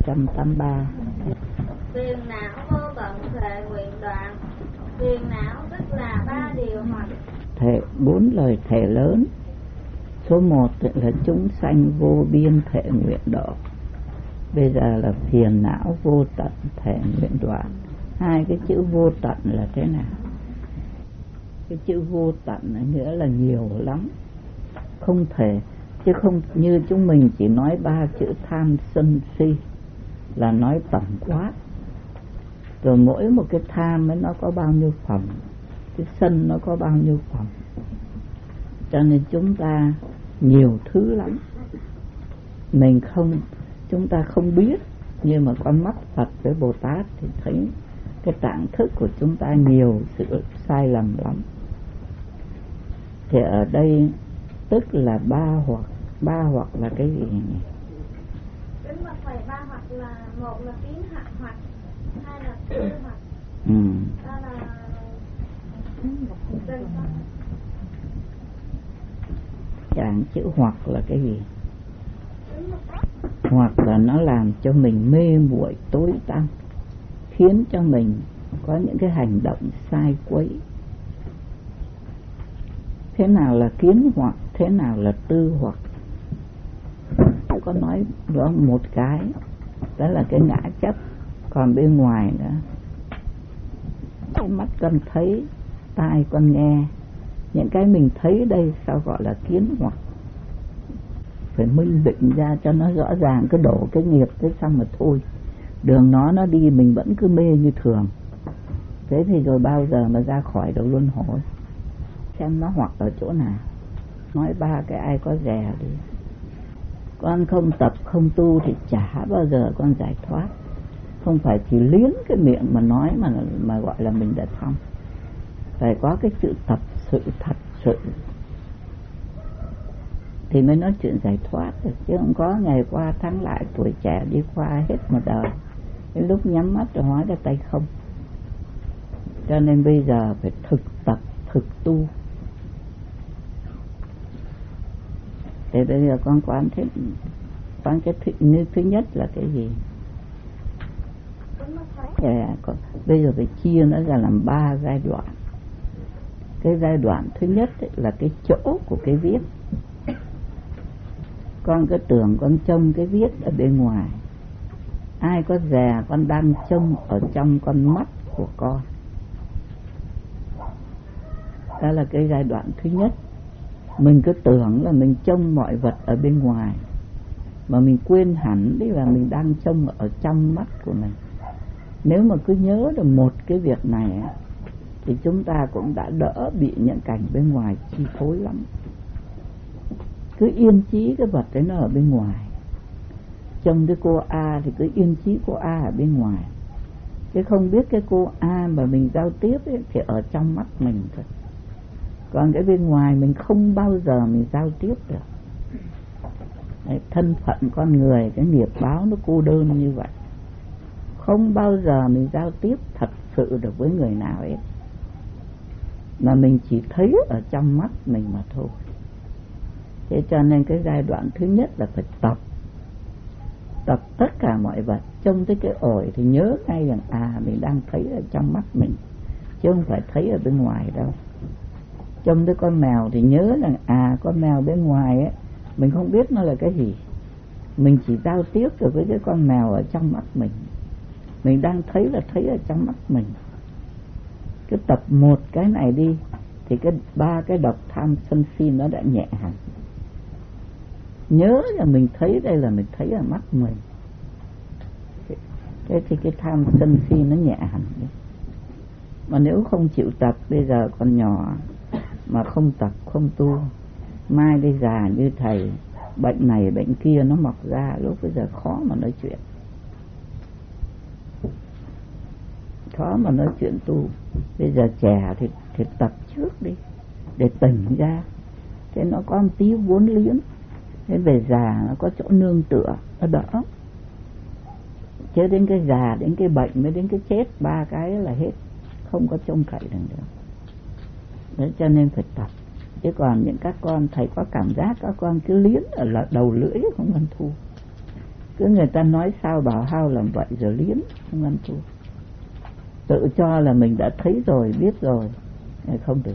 183. Phiền não vô tận thệ nguyện đoạn. Phiền não tức là 3 điều hoặc Thệ 4 lời thệ lớn. Số 1 là chúng sanh vô biên thệ nguyện độ. Bây giờ là phiền não vô tận thệ nguyện đoạn. Hai cái chữ vô tận là thế nào? Cái chữ vô tận nghĩa là nhiều lắm, không thể, chứ không như chúng mình chỉ nói 3 chữ tham sân si là nói tổng quát. Rồi mỗi một cái tham ấy nó có bao nhiêu phẩm, cái sân nó có bao nhiêu phẩm. Cho nên chúng ta nhiều thứ lắm, chúng ta không biết, nhưng mà con mắt Phật với Bồ Tát thì thấy cái tạng thức của chúng ta nhiều sự sai lầm lắm. Thì ở đây tức là ba hoặc là cái gì nhỉ? Kính bạch thầy, 3 hoặc là một là kiến hoặc, hai là tư hoặc, ba là chẳng chữ hoặc là cái gì? Hoặc là nó làm cho mình mê muội tối tăm, khiến cho mình có những cái hành động sai quấy. Thế nào là kiến hoặc, thế nào là tư hoặc? Tôi có nói đó một cái, đó là cái ngã chấp. Còn bên ngoài nữa, cái mắt con thấy, tai con nghe, những cái mình thấy đây sao gọi là kiến hoặc? Phải minh định ra cho nó rõ ràng, cứ đổ cái nghiệp tới xong mà thôi. Đường nó đi mình vẫn cứ mê như thường. Thế thì rồi bao giờ mà ra khỏi đầu luân hồi? Xem nó hoặc ở chỗ nào. Nói 3 cái ai có dè đi. Con không tập không tu thì chả bao giờ con giải thoát. Không phải chỉ liếm cái miệng mà nói mà gọi là mình đã xong. Phải có cái sự tập sự thật sự thì mới nói chuyện giải thoát được. Chứ không có ngày qua tháng lại, tuổi trẻ đi qua hết một đời, đến lúc nhắm mắt rồi hóa ra tay không. Cho nên bây giờ phải thực tập, thực tu. Thì bây giờ con quán cái thứ nhất là cái gì? Bây giờ phải chia nó ra làm 3 giai đoạn. Cái giai đoạn thứ nhất là cái chỗ của cái viết. Con cứ tưởng con trông cái viết ở bên ngoài, ai có dè con đang trông ở trong con mắt của con. Đó là cái giai đoạn thứ nhất. Mình cứ tưởng là mình trông mọi vật ở bên ngoài, mà mình quên hẳn đi là mình đang trông ở trong mắt của mình. Nếu mà cứ nhớ được một cái việc này thì chúng ta cũng đã đỡ bị những cảnh bên ngoài chi phối lắm. Cứ yên chí cái vật đấy nó ở bên ngoài. Trông cái cô A thì cứ yên chí cô A ở bên ngoài, chứ không biết cái cô A mà mình giao tiếp ấy, thì ở trong mắt mình thôi. Còn cái bên ngoài mình không bao giờ mình giao tiếp được. Đấy, thân phận con người, cái nghiệp báo nó cô đơn như vậy. Không bao giờ mình giao tiếp thật sự được với người nào ấy, mà mình chỉ thấy ở trong mắt mình mà thôi. Thế cho nên cái giai đoạn thứ nhất là phải tập tất cả mọi vật. Trông thấy cái ổi thì nhớ ngay rằng mình đang thấy ở trong mắt mình, chứ không phải thấy ở bên ngoài đâu. Trông thấy con mèo thì nhớ rằng con mèo bên ngoài ấy, mình không biết nó là cái gì, mình chỉ giao tiếp được với cái con mèo ở trong mắt mình. Mình đang thấy là thấy ở trong mắt mình. Cứ tập một cái này đi thì cái 3 cái độc tham sân si nó đã nhẹ hẳn. Nhớ là mình thấy đây là mình thấy ở mắt mình. Thế thì cái tham sân si nó nhẹ hẳn đi. Mà nếu không chịu tập, bây giờ còn nhỏ mà không tập không tu, mai đi già như thầy, bệnh này bệnh kia nó mọc ra, lúc bây giờ khó mà nói chuyện. Khó mà nói chuyện tu. Bây giờ trẻ thì tập trước đi để tỉnh ra. Thế nó có một tí vốn liếng, thế về già nó có chỗ nương tựa, nó đỡ. Chứ đến cái già, đến cái bệnh, mới đến cái chết, 3 cái là hết, không có trông cậy được nữa. Đấy, cho nên phải tập. Chứ còn những các con, thầy có cảm giác các con cứ liếng ở đầu lưỡi không ăn thu. Cứ người ta nói sao bảo hao làm vậy rồi liếm không ăn thua. Tự cho là mình đã thấy rồi, biết rồi, không được.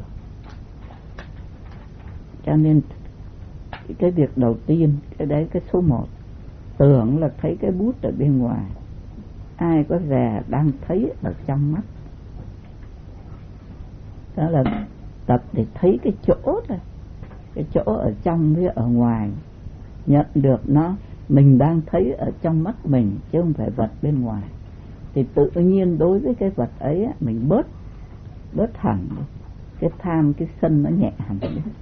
Cho nên cái việc đầu tiên, cái đấy cái số 1, tưởng là thấy cái bút ở bên ngoài, ai có già đang thấy ở trong mắt. Đó là tập để thấy cái chỗ này, cái chỗ ở trong với ở ngoài, nhận được nó, mình đang thấy ở trong mắt mình chứ không phải vật bên ngoài. Thì tự nhiên đối với cái vật ấy mình bớt hẳn cái tham, cái sân nó nhẹ hẳn.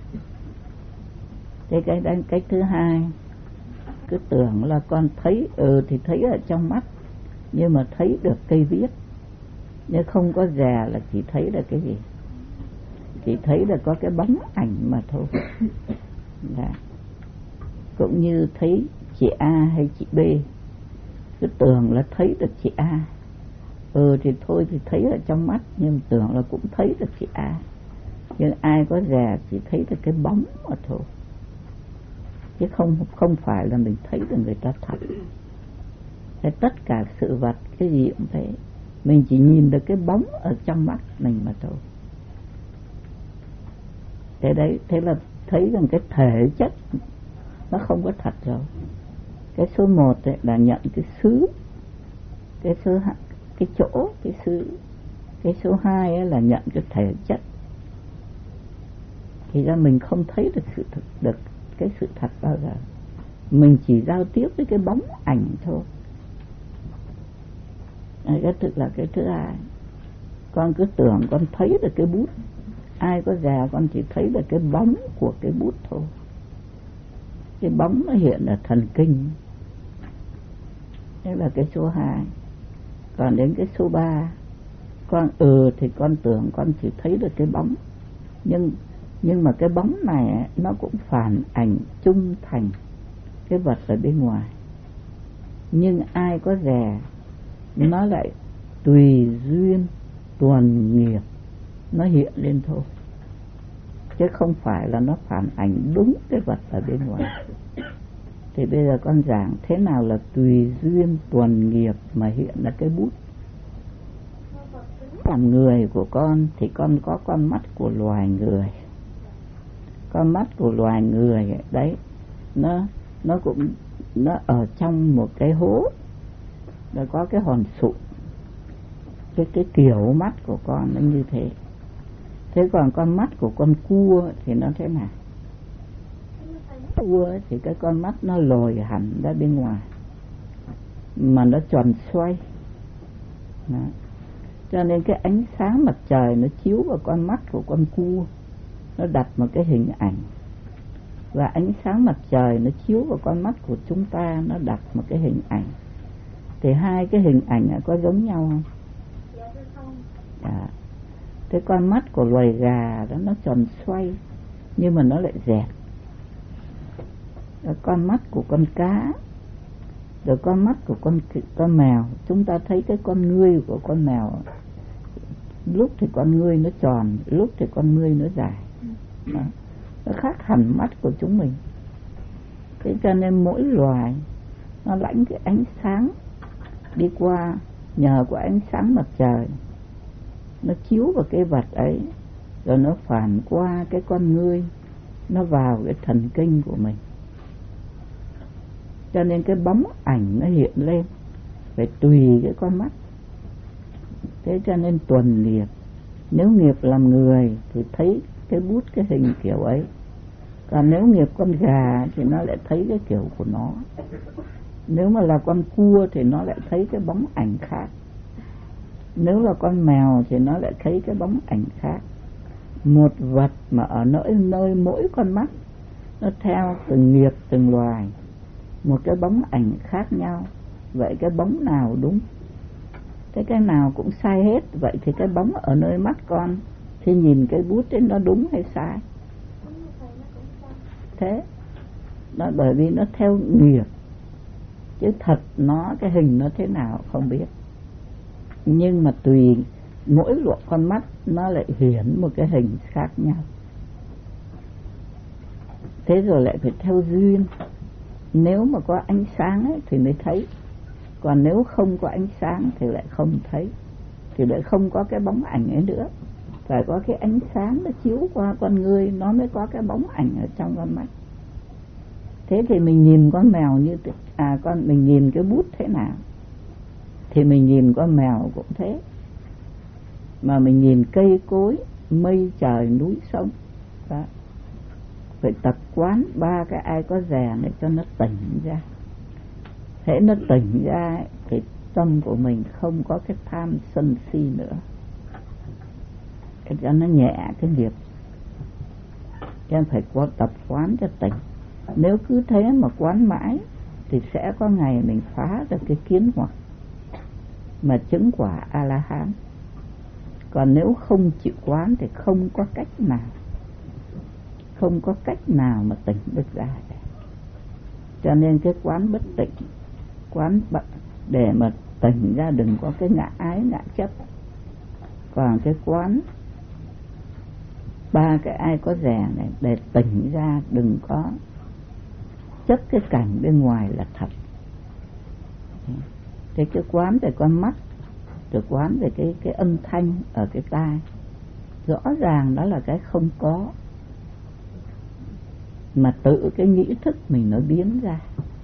Cái thứ hai, cứ tưởng là con thấy thì thấy ở trong mắt, nhưng mà thấy được cây viết, nhưng không có già là chỉ thấy được cái gì, chỉ thấy được có cái bóng ảnh mà thôi. Dạ. Cũng như thấy chị A hay chị B, cứ tưởng là thấy được chị A, thì thôi thì thấy ở trong mắt, nhưng tưởng là cũng thấy được chị A, nhưng ai có già chỉ thấy được cái bóng mà thôi, chứ không phải là mình thấy được người ta thật. Thế tất cả sự vật cái gì cũng thế, mình chỉ nhìn được cái bóng ở trong mắt mình mà thôi. Thế là thấy rằng cái thể chất nó không có thật rồi. Cái số 1 ấy là nhận cái xứ, cái chỗ, cái xứ. Cái số 2 ấy là nhận cái thể chất. Thì ra mình không thấy được cái sự thật bao giờ, mình chỉ giao tiếp với cái bóng ảnh thôi. Cái thực là cái thứ hai. Con cứ tưởng con thấy được cái bút, ai có già con chỉ thấy được cái bóng của cái bút thôi. Cái bóng nó hiện ở thần kinh. Đấy là cái số 2. Còn đến cái số 3, con thì con tưởng con chỉ thấy được cái bóng, nhưng mà cái bóng này nó cũng phản ảnh trung thành cái vật ở bên ngoài. Nhưng ai có già nó lại tùy duyên tuần nghiệp nó hiện lên thôi, chứ không phải là nó phản ảnh đúng cái vật ở bên ngoài. Thì bây giờ con giảng thế nào là tùy duyên tuần nghiệp mà hiện là cái bút. Làm người của con thì con có con mắt của loài người. Con mắt của loài người đấy, nó cũng ở trong một cái hố, nó có cái hòn sụn. Cái kiểu mắt của con nó như thế. Thế còn con mắt của con cua thì nó thế nào? Cua thì cái con mắt nó lồi hẳn ra bên ngoài, mà nó tròn xoay. Đó. Cho nên cái ánh sáng mặt trời nó chiếu vào con mắt của con cua, nó đặt một cái hình ảnh. Và ánh sáng mặt trời nó chiếu vào con mắt của chúng ta, nó đặt một cái hình ảnh. Thì hai cái hình ảnh có giống nhau không? Cái con mắt của loài gà đó nó tròn xoay, nhưng mà nó lại dẹt. Con mắt của con cá, rồi con mắt của con mèo, chúng ta thấy cái con ngươi của con mèo, lúc thì con ngươi nó tròn, lúc thì con ngươi nó dài. Đó. Nó khác hẳn mắt của chúng mình. Thế cho nên mỗi loài nó lãnh cái ánh sáng đi qua, nhờ có ánh sáng mặt trời nó chiếu vào cái vật ấy, rồi nó phản qua cái con ngươi, nó vào cái thần kinh của mình. Cho nên cái bóng ảnh nó hiện lên phải tùy cái con mắt. Thế cho nên tuần nghiệp, nếu nghiệp làm người thì thấy cái bút cái hình kiểu ấy, còn nếu nghiệp con gà thì nó lại thấy cái kiểu của nó, nếu mà là con cua thì nó lại thấy cái bóng ảnh khác, nếu là con mèo thì nó lại thấy cái bóng ảnh khác. Một vật mà ở nơi mỗi con mắt nó theo từng nghiệp từng loài một cái bóng ảnh khác nhau. Vậy cái bóng nào đúng? Cái nào cũng sai hết. Vậy thì cái bóng ở nơi mắt con thì nhìn cái bút ấy nó đúng hay sai? Thế nó bởi vì nó theo nghiệp, chứ thật nó cái hình nó thế nào không biết. Nhưng mà tùy mỗi loại con mắt nó lại hiển một cái hình khác nhau. Thế rồi lại phải theo duyên. nếu mà có ánh sáng ấy, thì mới thấy, còn nếu không có ánh sáng thì lại không thấy, thì lại không có cái bóng ảnh ấy nữa. Phải có cái ánh sáng nó chiếu qua con người, nó mới có cái bóng ảnh ở trong con mắt. Thế thì mình nhìn con mèo như mình nhìn cái bút thế nào thì mình nhìn con mèo cũng thế. Mà mình nhìn cây cối, mây trời, núi sông đó. Phải tập quán ba cái ai có rè này cho nó tỉnh ra. Hễ nó tỉnh ra thì tâm của mình không có cái tham sân si nữa, cho nó nhẹ cái nghiệp. Em phải có tập quán cho tỉnh. Nếu cứ thế mà quán mãi thì sẽ có ngày mình phá được cái kiến hoặc mà chứng quả A-la-hán. Còn nếu không chịu quán thì không có cách nào, không có cách nào mà tỉnh được ra. Cho nên cái quán bất tịnh, quán để mà tỉnh ra đừng có cái ngã ái ngã chấp. Còn cái quán ba cái ai có rè này để tỉnh ra đừng có chấp cái cảnh bên ngoài là thật. Thế cái quán về con mắt, rồi quán về cái âm thanh ở cái tai, rõ ràng đó là cái không có, mà tự cái nghĩ thức mình nó biến ra.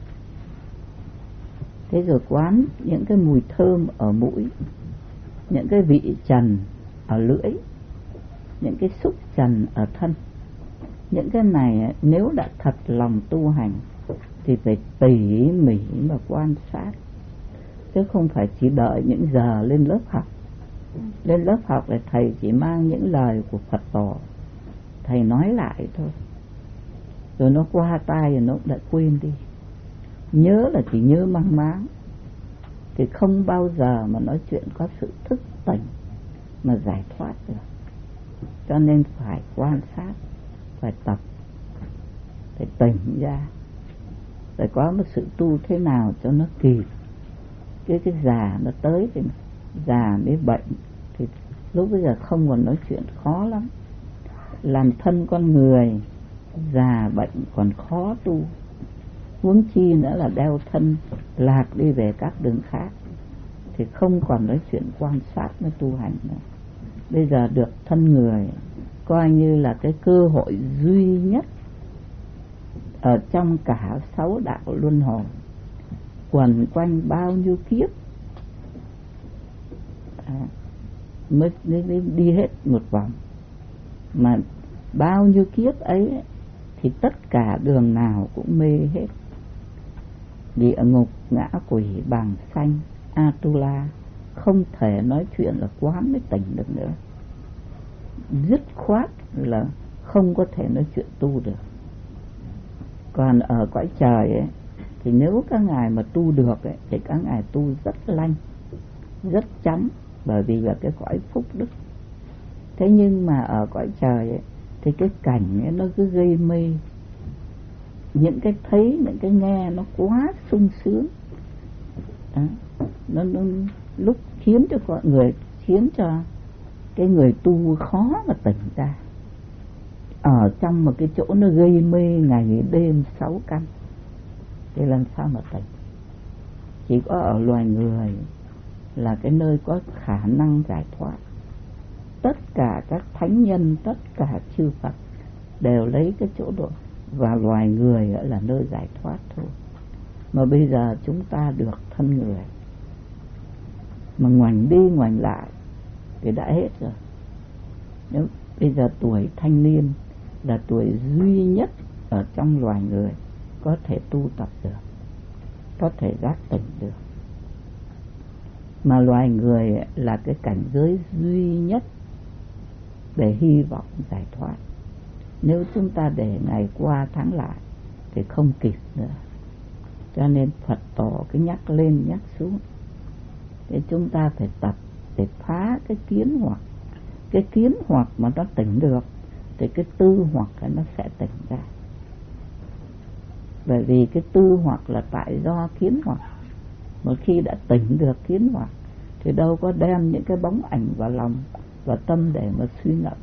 Thế rồi quán những cái mùi thơm ở mũi, những cái vị trần ở lưỡi, những cái xúc trần ở thân. Những cái này nếu đã thật lòng tu hành thì phải tỉ mỉ mà quan sát, chứ không phải chỉ đợi những giờ lên lớp học. Lên lớp học là thầy chỉ mang những lời của Phật tổ, thầy nói lại thôi, rồi nó qua tai rồi nó đã quên đi. Nhớ là chỉ nhớ mang máng, thì không bao giờ mà nói chuyện có sự thức tỉnh mà giải thoát được. Cho nên phải quan sát, phải tập, phải tỉnh ra, phải có một sự tu thế nào cho nó kịp. Cái già nó tới thì già mới bệnh, thì lúc bây giờ không còn nói chuyện khó lắm. Làm thân con người già bệnh còn khó tu, huống chi nữa là đeo thân lạc đi về các đường khác, thì không còn nói chuyện quan sát mới tu hành nữa. Bây giờ được thân người coi như là cái cơ hội duy nhất ở trong cả 6 đạo luân hồi, quẩn quanh bao nhiêu kiếp mới đi hết một vòng. Mà bao nhiêu kiếp ấy thì tất cả đường nào cũng mê hết. Địa ngục, ngã quỷ, bàng sanh, Atula, không thể nói chuyện là quán mới tỉnh được nữa. Dứt khoát là không có thể nói chuyện tu được. Còn ở cõi trời ấy, thì nếu các ngài mà tu được ấy, thì các ngài tu rất lanh, rất chóng, bởi vì là cái cõi phúc đức. Thế nhưng mà ở cõi trời ấy, thì cái cảnh ấy nó cứ gây mê. Những cái thấy, những cái nghe nó quá sung sướng đó. Nó lúc khiến cho mọi người, khiến cho cái người tu khó mà tỉnh ra. Ở trong một cái chỗ nó gây mê ngày đêm 6 căn thì làm sao mà tỉnh. Chỉ có ở loài người là cái nơi có khả năng giải thoát. Tất cả các thánh nhân, tất cả chư Phật đều lấy cái chỗ độ, và loài người là nơi giải thoát thôi. Mà bây giờ chúng ta được thân người, mà ngoảnh đi ngoảnh lại thì đã hết rồi. Nếu bây giờ tuổi thanh niên là tuổi duy nhất ở trong loài người có thể tu tập được, có thể giác tỉnh được. Mà loài người là cái cảnh giới duy nhất để hy vọng giải thoát. Nếu chúng ta để ngày qua tháng lại thì không kịp nữa. Cho nên Phật tổ cứ nhắc lên nhắc xuống. Thế chúng ta phải tập để phá cái kiến hoặc. Cái kiến hoặc mà nó tỉnh được thì cái tư hoặc nó sẽ tỉnh ra. Bởi vì cái tư hoặc là tại do kiến hoặc. Một khi đã tỉnh được kiến hoặc thì đâu có đem những cái bóng ảnh vào lòng và tâm để mà suy ngẫm.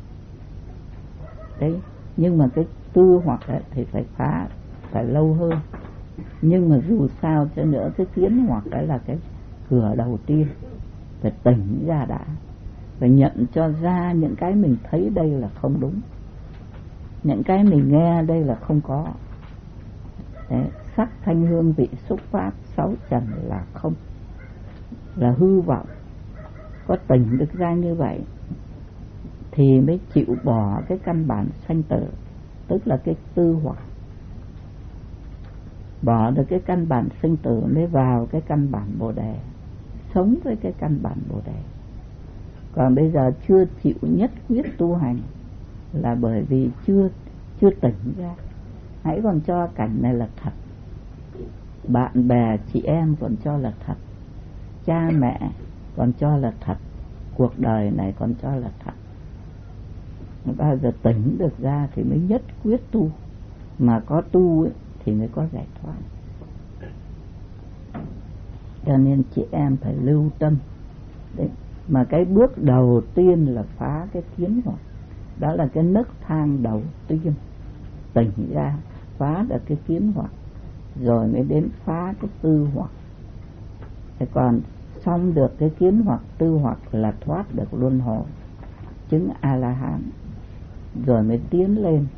Đấy, nhưng mà cái tư hoặc thì phải phá, phải lâu hơn. Nhưng mà dù sao cho nữa, cái kiến hoặc là cái cửa đầu tiên. Phải tỉnh ra đã, phải nhận cho ra những cái mình thấy đây là không đúng, những cái mình nghe đây là không có. Đấy, sắc thanh hương vị xúc pháp sáu trần là không, là hư vọng. Có tỉnh được ra như vậy thì mới chịu bỏ cái căn bản sanh tử, tức là cái tư hoặc. Bỏ được cái căn bản sinh tử mới vào cái căn bản Bồ Đề, sống với cái căn bản Bồ Đề. Còn bây giờ chưa chịu nhất quyết tu hành là bởi vì chưa tỉnh ra. Hãy còn cho cảnh này là thật, bạn bè chị em còn cho là thật, cha mẹ còn cho là thật, cuộc đời này còn cho là thật. Bao giờ tỉnh được ra thì mới nhất quyết tu. Mà có tu ấy, thì mới có giải thoát. Cho nên chị em phải lưu tâm. Đấy. Mà cái bước đầu tiên là phá cái kiến hoặc. Đó là cái nấc thang đầu tiên. Tỉnh ra, phá được cái kiến hoặc, rồi mới đến phá cái tư hoặc. Thế còn xong được cái kiến hoặc tư hoặc là thoát được luân hồi, chứng A-la-hán, rồi mới tiến lên